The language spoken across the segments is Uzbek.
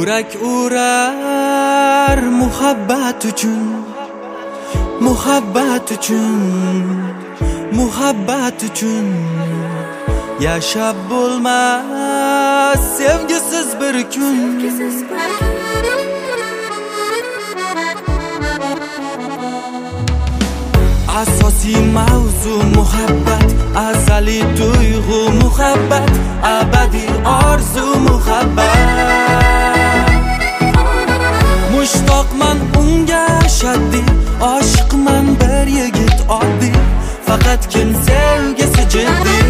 Yurak urar muhabbat uchun, muhabbat uchun, muhabbat uchun. Yashab bo'lmas sevgisiz bir kun. Asosiy mavzu muhabbat, azaliy tuyg'u muhabbat, abadiy orzu muhabbat. Mushtoqman unga shaddiy, oshiqman bir yigit oddiy, faqatgin sevgisi jiddiy.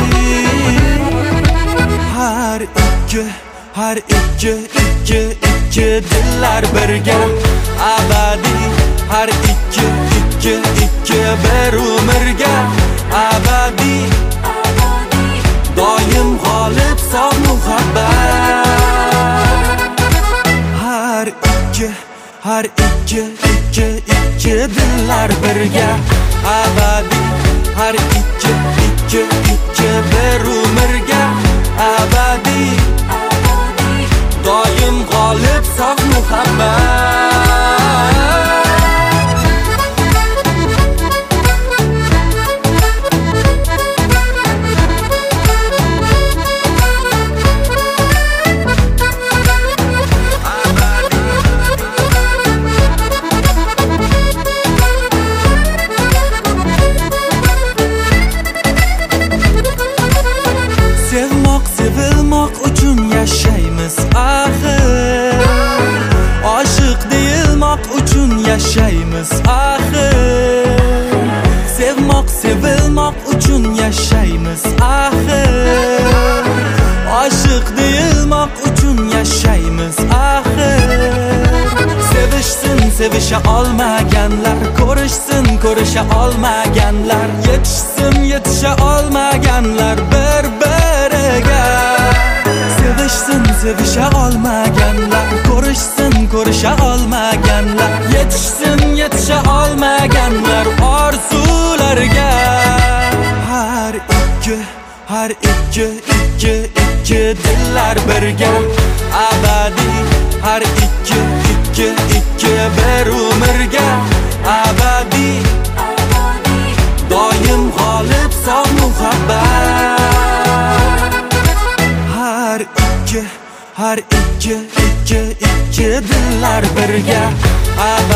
Har ikki dillar birga, abadiy. Har ikki bir umrga, abadiy. Doim g'olib sog' muhabbat. Har ikki dillar birga, abadiy. Har ikki bir umrga, abadiy. Doim g'olib sog' muhabbat. Sevilmoq uchun yashaymiz axir, oshiq deyilmoq uchun yashaymiz axir. Sevilmoq uchun yashaymiz axir, oshiq deyilmoq uchun yashaymiz axir. Sevishsin sevisha olmaganlar, ko'risha olmaganlar, yetisha olmaganlar bir-biriga. Sevisha olmaganlar, ko'risha olmaganlar, yetisha olmaganlar orzularga. Har ikki dillar birga, abadiy. Har ikki bir umrga, abadiy. Doim g'olib sog' muhabbat. Har ikki dillar birga,